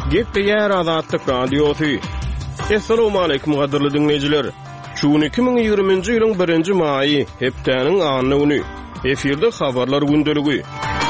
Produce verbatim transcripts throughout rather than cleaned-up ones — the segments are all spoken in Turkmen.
Gepde ýer Azatlyk radiosu. Assalamu alaykum gaderly dinleyijiler. Şu iki ming ýygrymynjy ýylyň birinji maýy, hepdeniň anyny güni. Efirde habarlar gündeligi.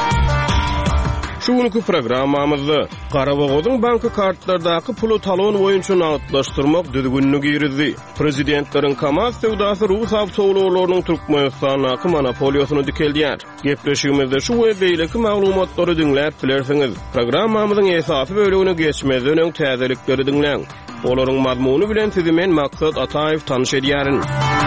Şu günkü programmamyzda Garabagodyň banky kartlardaky puly talon boýunça nagtlaşdyrmak düzgünlügi girdi. Prezidentleriň Kamaz sewdasy Rus awtowlarynyň Türkmenistanaky monopoliýasyny dikeldiýär. Gepleşigimizde şu we beýleki maglumatlary dinläp bilersiňiz. Programmamyzyň esasy bölügine geçmezden öň täzelikleri dinleň. Olaryň mazmuny bilen sizi men Maksat Ataýew tanyş edýärin.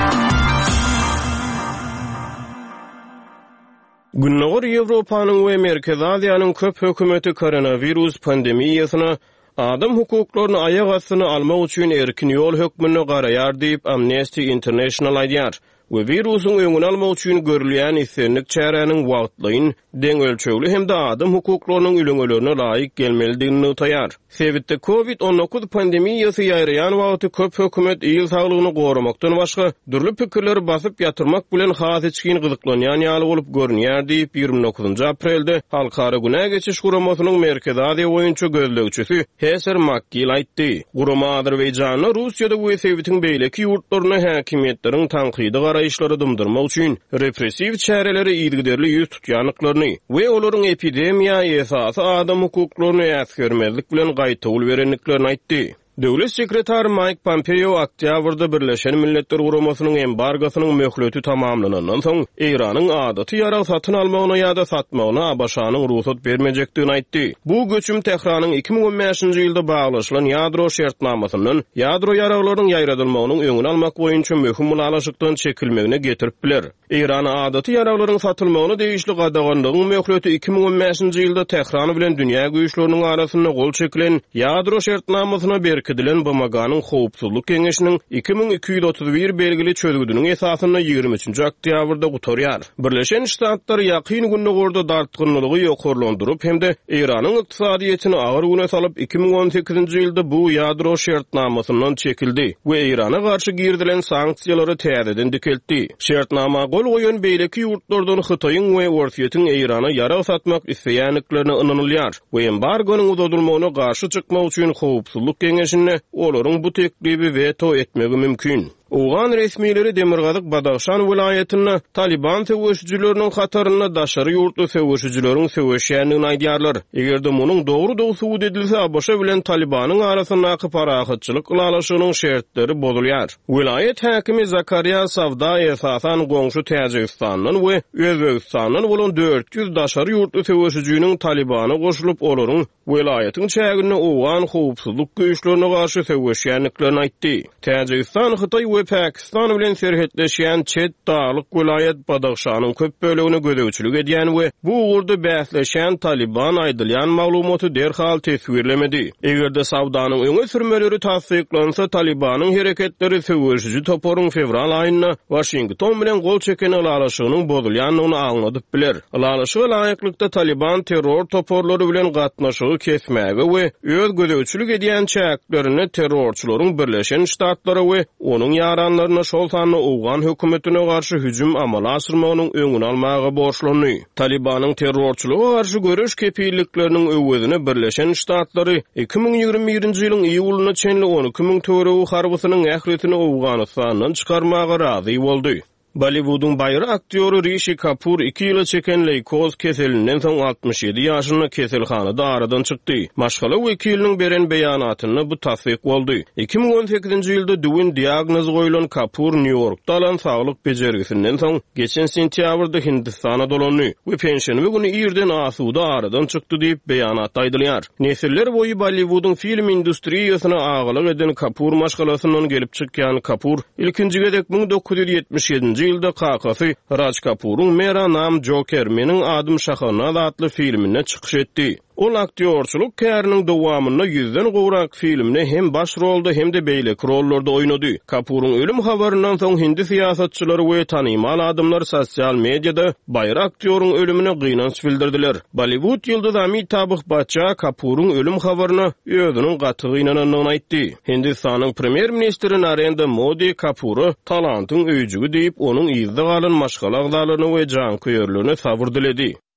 Günnäger Ýewropanyň we Merkez Aziýanyň köp hökümeti koronavirus pandemiýasyna adam hukuklaryny aýak astyna almak üçin erkin ýol hökmüni garaýar diýip Amnesty International aýdýar. We virusyň öňüni almak üçin görülýän islenlik çäräniň wagtlyň, deň ölçegli hemde adam hukuklarynyň üleňelerine laýyk gelmelidigini utaýar. Sebitde covid on dokuz pandemiýasy ýaýraýan wagty köp hökümet ýyl saglygyny goramakdan başga dürli pikirleri basyp ýatyrmak bilen has içkin gyzyklanýan ýaly bolup görünýär diýip ýygrimi dokuzunçy aprelde Halkara Güne geçiş guramasynyň Merkez Aziýa boýunça gözlegçisi Heser Makgil aýtdy. Gurama Azerbaýjanyny Russiýada we Sebitiň beýleki ýurtlaryna häkimetleriň tanqydy garaýyşlary dymdyrmak üçin repressiw çäreleri ýygyderli ýüz tutýanlyklaryny we olaryň epidemiýa esasy adam hukuklaryny ýa-görmezlik bilen gaýtawl berenliklerini aýtdy. Döwlet sekretary Mike Pompeo oktýabrda Birleşen Milletler Guramasynyň embargosynyň möhleti tamamlanandan soň Iranyň adaty ýarag satyn almagyna ýa-da satmagyna Abaşanyň ruhsat bermejekdigini aýtdy. Bu göçüm Tehranyň iki ming on beşinji ýylda baglaşylan ýadro şertnamasynyň ýadro ýaraglarynyň ýaýradylmagynyň öňüni almak boýunça möhüm mulalaşykdan çekilmegine getirip biler. İran adaty ýaraglarynyň satylmagyny degişli gadaganlygyň möhleti iki ming on beşinji ýylda Tehran bilen dünýä güýçleriniň arasynda gol çekilen ýadro şertnamasyna ber edilen Bamaganyň howpsuzlyk keňeşiniň iki ming iki ýüz otuz bir belgili çözgüdüniň esasyna ýygrimi üçinji oktýabrda gutarýar. Birleşen Ştatlar ýakyn günnägerde dartgynlygy ýokurlandyryp hemde Iranyň ykdysadyýetini agyr güne salyp iki ming on sekizinji ýylda bu ýadro şertnamasynyň çekildi we Irana garşy girdilen sanksiýalary täzeden dikeltdi. Şertnama gol goýan beýleki ýurtlardan Hytaýyň we Orsiýetiň Irana ýarag satmak isleýänliklerini ynanylýar we embargonyň uzatylmagyna garşy çykmak üçin howpsuzlyk keňeşi olaryň bu teklibi veto etmegi mümkin. Oğan resmileri Demirgazyk Badaxşan vilayatyna Taliban söwüşçüleriniň hataryna daşary ýurtly söwüşçüleriň söwüşýändigini aýdýarlar. Egerde munyň dogry dowsud edilse Abaşa bilen Talibanyň arasyndaky parahatçylyk ulalaşygynyň şertleri bozulýar. Vilayet häkimi Zakariya Savda esasan goňşy Täjikistanyň we Özbegistanyň bolan dört ýüz daşary ýurtly söwüşçüniň Talibana goşulyp olaryň vilayatyň çägine oğan howpsuzlyk güýçlerine garşy söwüşýänliklerini aýtdy. Täjikistan Hytaý we Pakistan bilen serhetleşýän çet dağlyk vilayet Badaxşanyň köp bölegine gödäwçilik edýän we bu ugurda bäsleşen Taliban aýdylýan maglumaty derhal tesvirlemedi. Egerde Savdanyň öňe sürmeleri tasdiklansa Talibanyň hereketleri söwüşçü toporyň fevral aýyna Washington bilen gol çeken ulalaşygynyň bozulýanlygyny aňladyp biler. Ulalaşyga laýyklykda Taliban terror toporlary bilen gatnaşygy kesmäge we öz gödäwçilik edýän çäklerini terrorçylaryň Birleşen Ştatlary we onuň yaranlaryna şol sanly Owgan hökümetine garşy hüjüm amala asyrmagynyň öňüni almagy borçlandy. Talibanyň terrorçylyga garşy görüş kepillikleriniň öwedini Birleşen Ştatlary iki ming ýygrimi birinji ýylyň iýulyna çenli on iki ming töwerew harbysynyň ähretini Owganystandan çykarmagy razy boldy. Bollywood'un bayra aktyoru Rishi Kapoor iki ýyla çeken leykoz keselinden soň altmış ýedi ýaşynda keselhanada aradan çykdy. Maşgala wekiliniň beren beýanatyny bu tasdik boldy. iki ming on sekizinji ýylda düwün diagnoz goýulan Kapoor New Yorkda alan saglyk bejergisinden soň geçen sentýabrda Hindistana dolandy we pensioni güni ýerden asuda aradan çykdy diýip beýanat aýdylýar. Nesiller boýy Bollywood'un film industriýasyna agylyk eden Kapoor maşgalasyndan gelip çykýan Kapoor ilkinji gedek ming dokuz ýüz ýetmiş ýedinji ýylda kakasy Raj Kapoor'un Mera Nam Joker meniň adym Şahana adly filmine çykyş etdi. Ol aktyorçuluk käriniň dowamyna yüzden gowrak filmine hem baş rolda hem de beýleki rollarda oýnady. Kapoor'un ölüm habarynyň soň hindi siýasatçylary we tanymal adamlar sosial mediada bayra aktyoryň ölümine gynanç bildirdiler. Bollywood ýyldyzy Amitabh Bachchan Kapoor'un ölüm habaryna özüniň gatygy inananyny aýtdy. Hindistanyň premier ministri Narendra Modi Kapoor'u talantyň öýjügi diýip onuň ýyzda galan maşgala agdalaryny we jan köýerlerini sabır diledi.